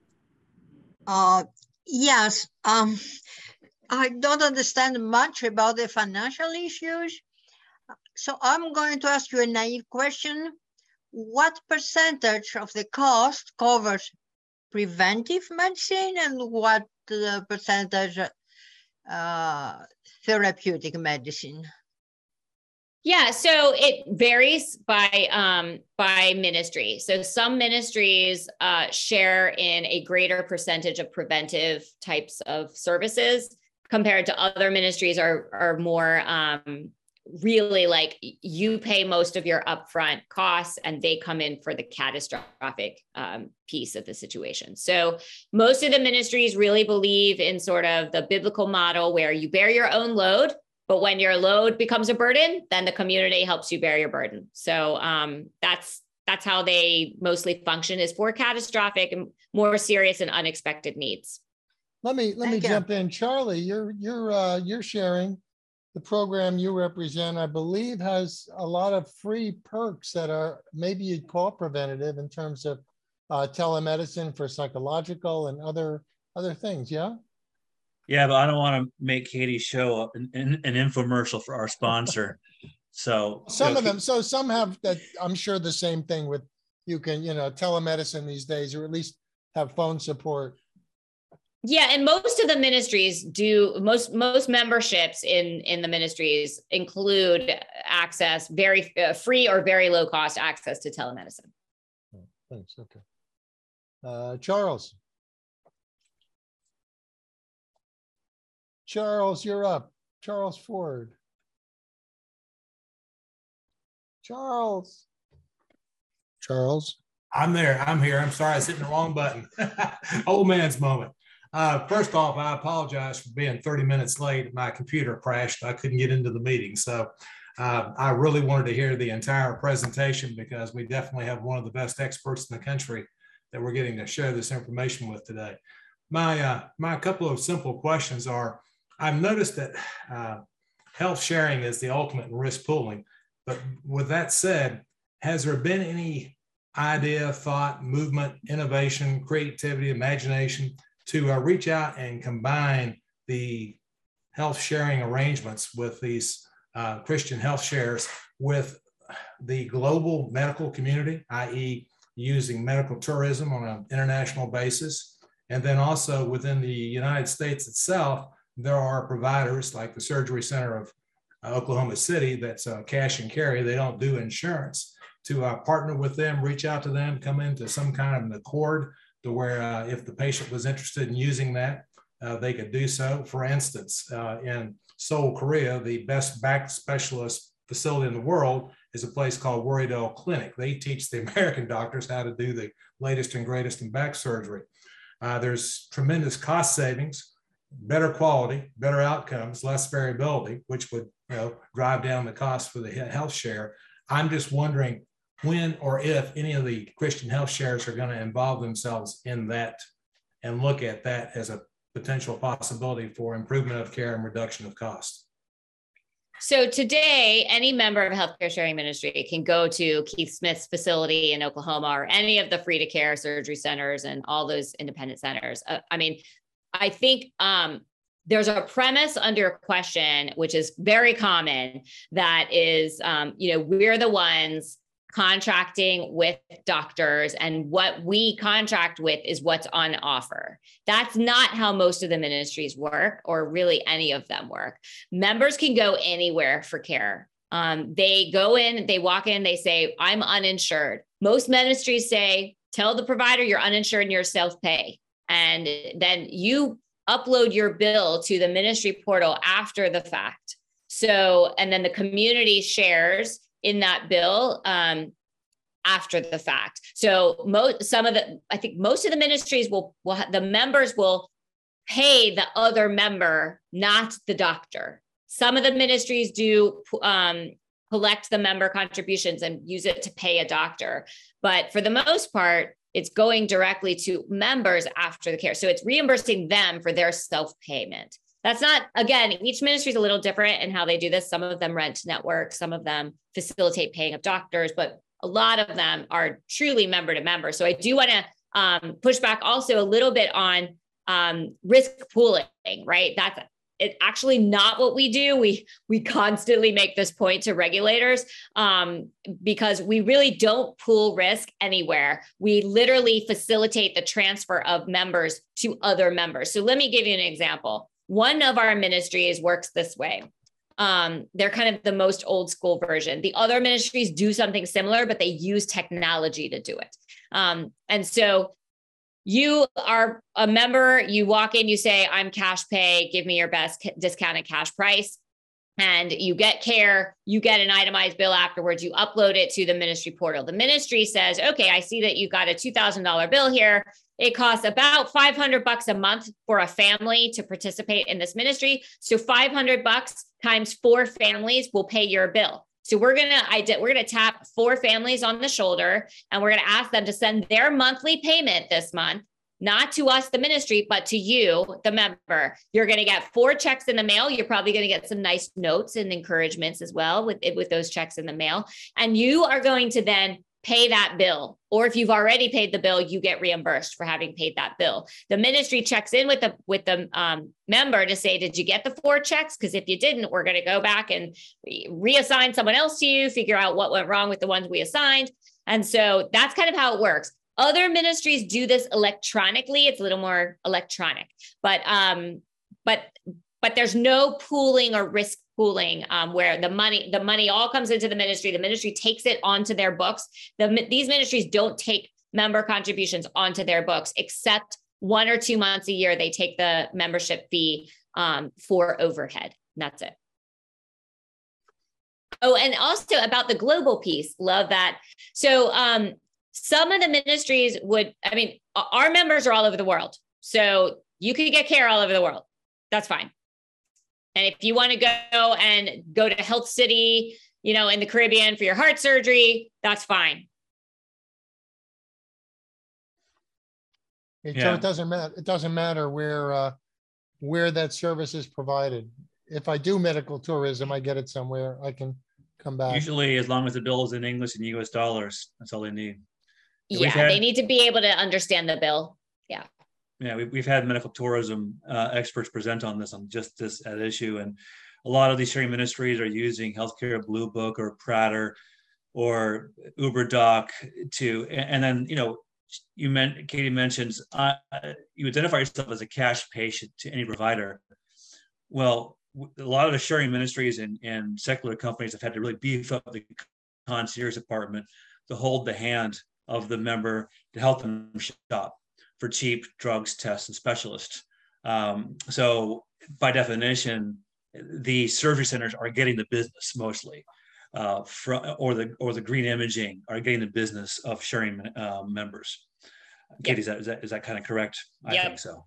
Yes. I don't understand much about the financial issues. So I'm going to ask you a naive question. What percentage of the cost covers preventive medicine and what percentage therapeutic medicine? Yeah, so it varies by ministry. So some ministries share in a greater percentage of preventive types of services compared to other ministries are more really like you pay most of your upfront costs and they come in for the catastrophic piece of the situation. So most of the ministries really believe in sort of the biblical model where you bear your own load. But when your load becomes a burden, then the community helps you bear your burden. So that's how they mostly function, is for catastrophic and more serious and unexpected needs. Let me jump in, Charlie. You're sharing the program you represent. I believe has a lot of free perks that are maybe you'd call preventative in terms of telemedicine for psychological and other things. Yeah. Yeah, but I don't want to make Katie show an infomercial for our sponsor. So some of them, so some have that. I'm sure the same thing with you can, telemedicine these days, or at least have phone support. Yeah, and most of the ministries do. Most memberships in the ministries include access, very free or very low cost access to telemedicine. Oh, thanks. Okay, Charles. Charles, you're up. Charles Ford. Charles. I'm there. I'm here. I'm sorry. I was hitting the wrong button. Old man's moment. First off, I apologize for being 30 minutes late. My computer crashed. I couldn't get into the meeting. So I really wanted to hear the entire presentation because we definitely have one of the best experts in the country that we're getting to share this information with today. My couple of simple questions are, I've noticed that health sharing is the ultimate in risk pooling. But with that said, has there been any idea, thought, movement, innovation, creativity, imagination to reach out and combine the health sharing arrangements with these Christian health shares with the global medical community, i.e. using medical tourism on an international basis? And then also within the United States itself, there are providers like the Surgery Center of Oklahoma City that's cash and carry. They don't do insurance. To partner with them, reach out to them, come into some kind of an accord to where if the patient was interested in using that, they could do so. For instance, in Seoul, Korea, the best back specialist facility in the world is a place called Worriedale Clinic. They teach the American doctors how to do the latest and greatest in back surgery. There's tremendous cost savings, better quality, better outcomes, less variability, which would drive down the cost for the health share. I'm just wondering when or if any of the Christian health shares are going to involve themselves in that and look at that as a potential possibility for improvement of care and reduction of cost. So today, any member of a healthcare sharing ministry can go to Keith Smith's facility in Oklahoma or any of the free to care surgery centers and all those independent centers. I think there's a premise under a question, which is very common, that is, we're the ones contracting with doctors, and what we contract with is what's on offer. That's not how most of the ministries work, or really any of them work. Members can go anywhere for care. They go in, they walk in, they say, I'm uninsured. Most ministries say, tell the provider you're uninsured and you're self-pay. And then you upload your bill to the ministry portal after the fact. So, and then the community shares in that bill after the fact. So I think most of the ministries the members will pay the other member, not the doctor. Some of the ministries do collect the member contributions and use it to pay a doctor. But for the most part, it's going directly to members after the care. So it's reimbursing them for their self-payment. That's not, again, each ministry is a little different in how they do this. Some of them rent networks, some of them facilitate paying of doctors, but a lot of them are truly member to member. So I do want to push back also a little bit on risk pooling, right? That's it's actually not what we do. We constantly make this point to regulators because we really don't pool risk anywhere. We literally facilitate the transfer of members to other members. So let me give you an example. One of our ministries works this way. They're kind of the most old school version. The other ministries do something similar, but they use technology to do it. And so you are a member, you walk in, you say, I'm cash pay, give me your best discounted cash price. And you get care, you get an itemized bill afterwards, you upload it to the ministry portal. The ministry says, okay, I see that you've got a $2,000 bill here. It costs about $500 a month for a family to participate in this ministry. So $500 times 4 families will pay your bill. So we're gonna tap 4 families on the shoulder, and we're gonna ask them to send their monthly payment this month, not to us, the ministry, but to you, the member. You're going to get 4 checks in the mail. You're probably going to get some nice notes and encouragements as well with those checks in the mail. And you are going to then pay that bill. Or if you've already paid the bill, you get reimbursed for having paid that bill. The ministry checks in with the member to say, did you get the 4 checks? Because if you didn't, we're going to go back and reassign someone else to you, figure out what went wrong with the ones we assigned. And so that's kind of how it works. Other ministries do this electronically. It's a little more electronic, but there's no pooling or risk pooling where the money all comes into the ministry. The ministry takes it onto their books. These ministries don't take member contributions onto their books, except 1 or 2 months a year. They take the membership fee for overhead. And that's it. Oh, and also about the global piece. Love that. So, some of the ministries our members are all over the world. So you can get care all over the world. That's fine. And if you want to go to Health City, in the Caribbean for your heart surgery, that's fine. So it doesn't matter. It doesn't matter where that service is provided. If I do medical tourism, I get it somewhere. I can come back. Usually, as long as the bill is in English and US dollars, that's all they need. Yeah, they need to be able to understand the bill. Yeah. Yeah, we've had medical tourism experts present on just this issue, and a lot of these sharing ministries are using Healthcare Blue Book or Prater or UberDoc and then Katie mentions you identify yourself as a cash patient to any provider. Well, a lot of the sharing ministries and secular companies have had to really beef up the concierge department to hold the hand of the member to help them shop for cheap drugs, tests, and specialists. So by definition, the surgery centers are getting the business mostly, or the green imaging are getting the business of sharing members. Yep. Katie, is that kind of correct? Yep. I think so.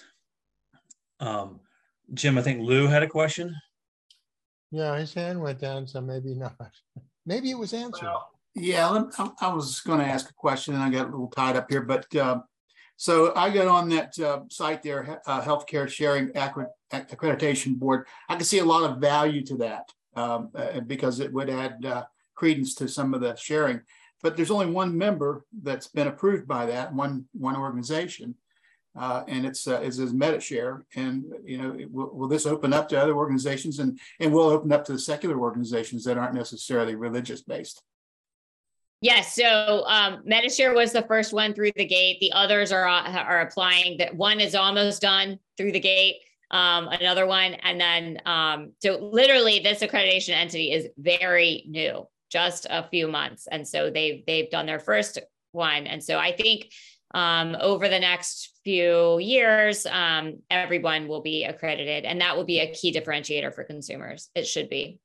Jim, I think Lou had a question. Yeah, his hand went down, so maybe not. Maybe it was answered. Well, yeah, I was going to ask a question and I got a little tied up here, but so I got on that site there, Healthcare Sharing Accreditation Board. I can see a lot of value to that because it would add credence to some of the sharing. But there's only one member that's been approved by that, one organization, and it's Medishare. And will this open up to other organizations, and will open up to the secular organizations that aren't necessarily religious based? Yes. So Medishare was the first one through the gate. The others are applying. That one is almost done through the gate. Another one, and then so literally this accreditation entity is very new, just a few months, and so they've done their first one. And so I think over the next few years, everyone will be accredited, and that will be a key differentiator for consumers. It should be.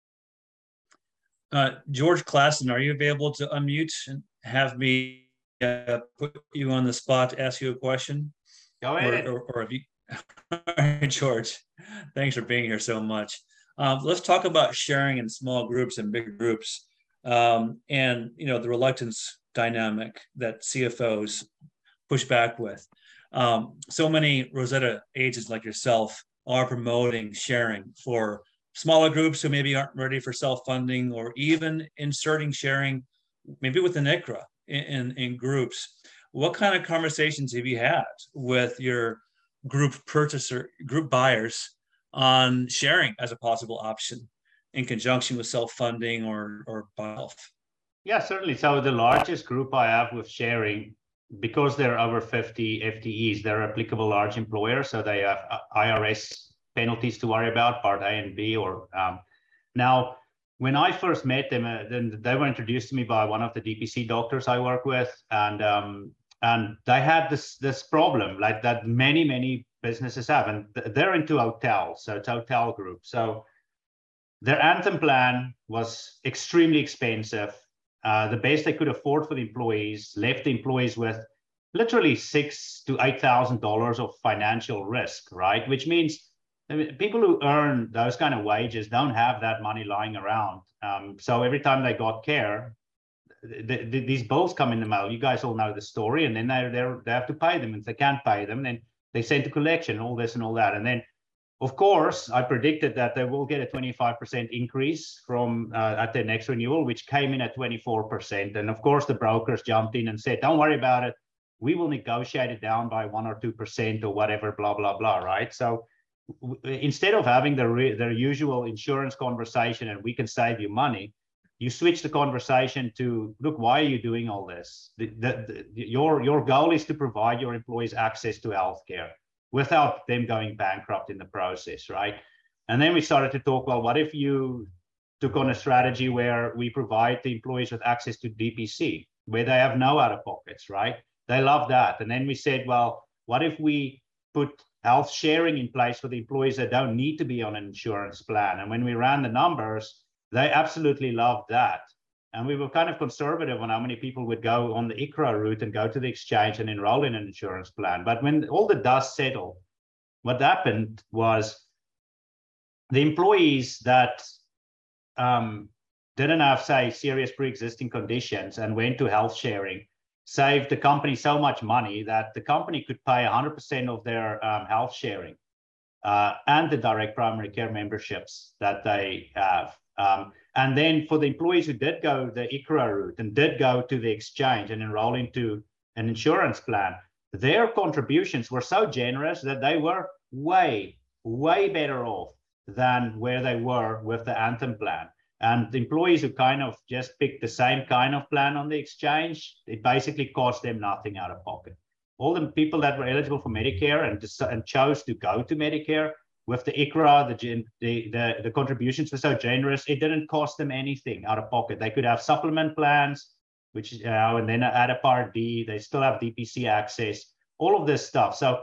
George Klassen, are you available to unmute and have me put you on the spot to ask you a question? Go ahead. Or have you? All right, George, thanks for being here so much. Let's talk about sharing in small groups and big groups, and the reluctance dynamic that CFOs push back with. So many Rosetta agents like yourself are promoting sharing for smaller groups who maybe aren't ready for self-funding, or even inserting sharing maybe with the ICHRA in groups. What kind of conversations have you had with your group buyers on sharing as a possible option in conjunction with self-funding or by health? Yeah, certainly. So the largest group I have with sharing, because they're over 50 FTEs, they're applicable large employers. So they have IRS penalties to worry about, Part A and B. Or now, when I first met them, then they were introduced to me by one of the DPC doctors I work with, and they had this problem like that many businesses have, and they're into hotels, so it's hotel group. So their Anthem plan was extremely expensive. The best they could afford for the employees left the employees with literally $6,000 to $8,000 of financial risk, right? Which means people who earn those kind of wages don't have that money lying around. So every time they got care, these bills come in the mail. You guys all know the story, and then they have to pay them. If they can't pay them, then they send to collection, all this and all that. And then, of course, I predicted that they will get a 25% increase from at their next renewal, which came in at 24%. And of course, the brokers jumped in and said, "Don't worry about it. We will negotiate it down by 1 or 2% or whatever, blah, blah, blah," right? So instead of having their usual insurance conversation and we can save you money, you switch the conversation to, look, why are you doing all this? Your goal is to provide your employees access to healthcare without them going bankrupt in the process, right? And then we started to talk, well, what if you took on a strategy where we provide the employees with access to DPC, where they have no out-of-pockets, right? They love that. And then we said, well, what if we put health sharing in place for the employees that don't need to be on an insurance plan? And when we ran the numbers, they absolutely loved that. And we were kind of conservative on how many people would go on the ICHRA route and go to the exchange and enroll in an insurance plan. But when all the dust settled, what happened was the employees that didn't have, say, serious pre-existing conditions and went to health sharing saved the company so much money that the company could pay 100% of their health sharing and the direct primary care memberships that they have. And then for the employees who did go the ICHRA route and did go to the exchange and enroll into an insurance plan, their contributions were so generous that they were way better off than where they were with the Anthem plan. And the employees who kind of just picked the same kind of plan on the exchange, it basically cost them nothing out of pocket. All the people that were eligible for Medicare and chose to go to Medicare with the ICHRA, the contributions were so generous, it didn't cost them anything out of pocket. They could have supplement plans, which, and then add a Part D, they still have DPC access, all of this stuff. So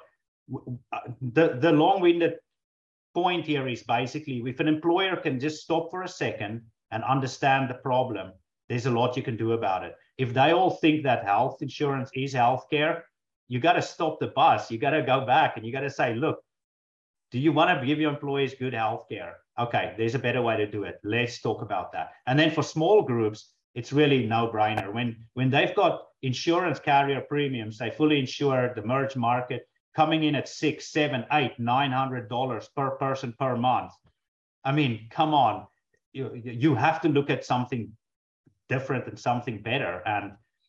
the long-winded point here is basically, if an employer can just stop for a second and understand the problem, there's a lot you can do about it. If they all think that health insurance is healthcare, you got to stop the bus. You got to go back and you got to say, look, do you want to give your employees good healthcare? Okay, there's a better way to do it. Let's talk about that. And then for small groups, it's really no-brainer. When they've got insurance carrier premiums, they fully insure the merged market, coming in at $600, $700, $800, $900 per person per month. I mean, come on, you have to look at something different and something better. And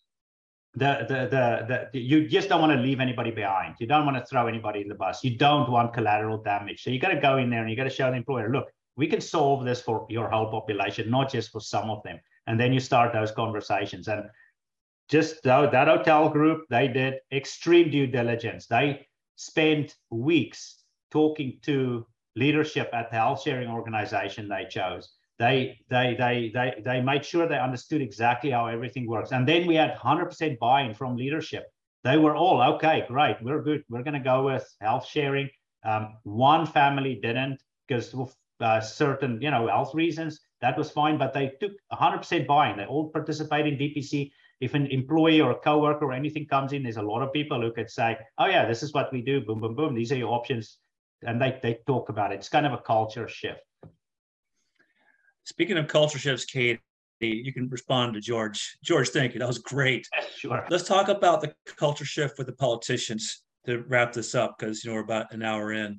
you just don't want to leave anybody behind. You don't want to throw anybody in the bus. You don't want collateral damage. So you got to go in there and you got to show the employer, look, we can solve this for your whole population, not just for some of them. And then you start those conversations. And just that hotel group, they did extreme due diligence. They spent weeks talking to leadership at the health sharing organization they chose. They made sure they understood exactly how everything works. And then we had 100% buy-in from leadership. They were all, okay, great, we're good. We're going to go with health sharing. One family didn't because of certain, health reasons. That was fine, but they took 100% buy-in. They all participate in DPC. If an employee or a coworker or anything comes in, there's a lot of people who could say, oh yeah, this is what we do, boom, boom, boom. These are your options. And they talk about it. It's kind of a culture shift. Speaking of culture shifts, Katie, you can respond to George. George, thank you. That was great. Sure. Let's talk about the culture shift with the politicians to wrap this up, because we're about an hour in.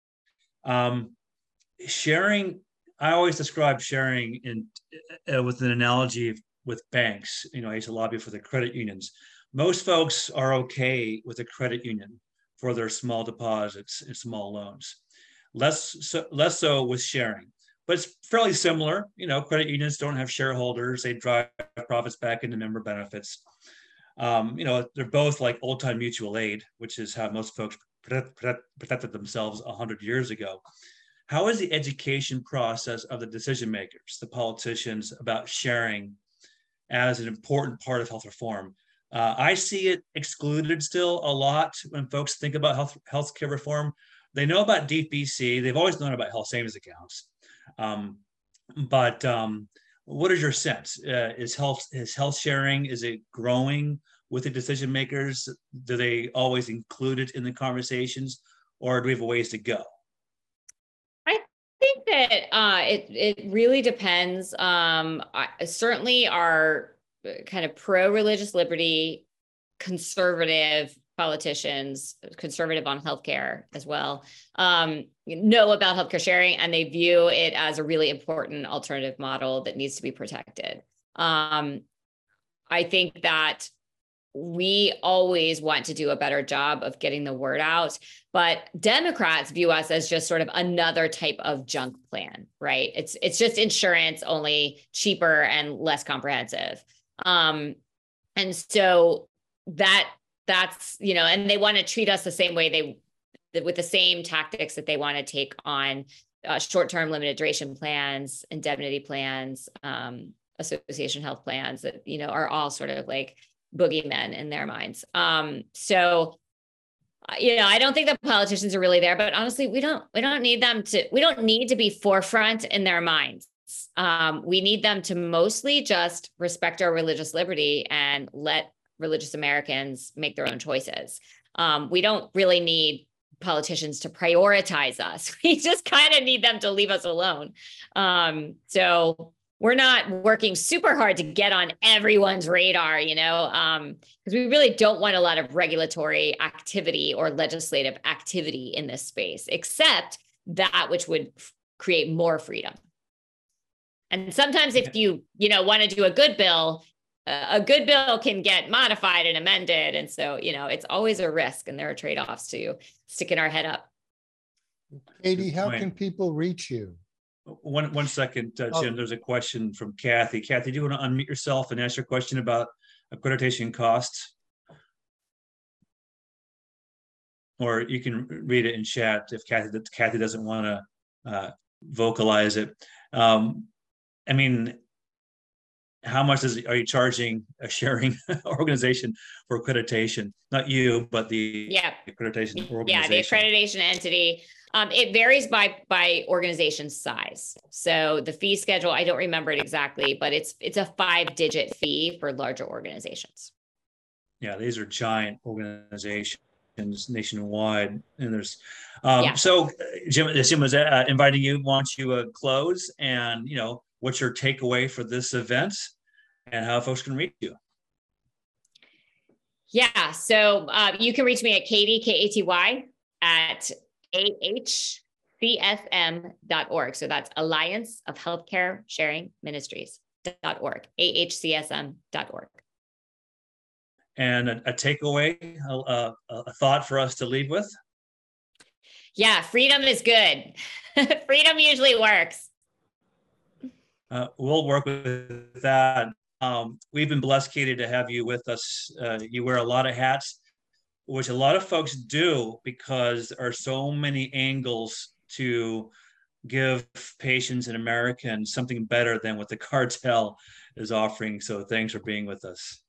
Sharing, I always describe sharing with an analogy with banks. I used to lobby for the credit unions. Most folks are okay with a credit union for their small deposits and small loans. Less so with sharing. But it's fairly similar. Credit unions don't have shareholders. They drive profits back into member benefits. They're both like old-time mutual aid, which is how most folks protected themselves 100 years ago. How is the education process of the decision makers, the politicians, about sharing as an important part of health reform? I see it excluded still a lot when folks think about healthcare reform. They know about DPC. They've always known about health savings accounts. But what is your sense? Is health sharing, is it growing with the decision makers? Do they always include it in the conversations, or do we have a ways to go? I think that it really depends. Certainly our kind of pro-religious liberty, conservative politicians, conservative on healthcare as well, know about healthcare sharing, and they view it as a really important alternative model that needs to be protected. I think that we always want to do a better job of getting the word out, but Democrats view us as just sort of another type of junk plan, right? It's just insurance, only cheaper and less comprehensive. And so that's, and they want to treat us the same way with the same tactics that they want to take on short-term limited duration plans, indemnity plans, association health plans that, are all sort of like boogeymen in their minds. So, I don't think that politicians are really there, but honestly, we don't need to be forefront in their minds. We need them to mostly just respect our religious liberty and let religious Americans make their own choices. We don't really need politicians to prioritize us. We just kind of need them to leave us alone. So we're not working super hard to get on everyone's radar, because we really don't want a lot of regulatory activity or legislative activity in this space, except that which would create more freedom. And sometimes if you want to do a good bill can get modified and amended. And so, it's always a risk, and there are trade-offs to sticking our head up. Katie, how can people reach you? One second, Jim, there's a question from Kathy. Kathy, do you want to unmute yourself and ask your question about accreditation costs? Or you can read it in chat if Kathy doesn't want to vocalize it. I mean, how much are you charging a sharing organization for accreditation? Not you, but the accreditation organization. Yeah, the accreditation entity. It varies by organization size. So the fee schedule, I don't remember it exactly, but it's a 5-digit fee for larger organizations. Yeah, these are giant organizations nationwide, and there's so Jim was inviting you. Wants you to close, and what's your takeaway for this event, and how folks can reach you? Yeah, so you can reach me at Katie, Katy, at ahcsm.org. So that's Alliance of Healthcare Sharing Ministries.org, ahcsm.org. And a takeaway, a thought for us to leave with? Yeah, freedom is good. Freedom usually works. We'll work with that. We've been blessed, Katie, to have you with us. You wear a lot of hats, which a lot of folks do because there are so many angles to give patients and Americans something better than what the cartel is offering. So thanks for being with us.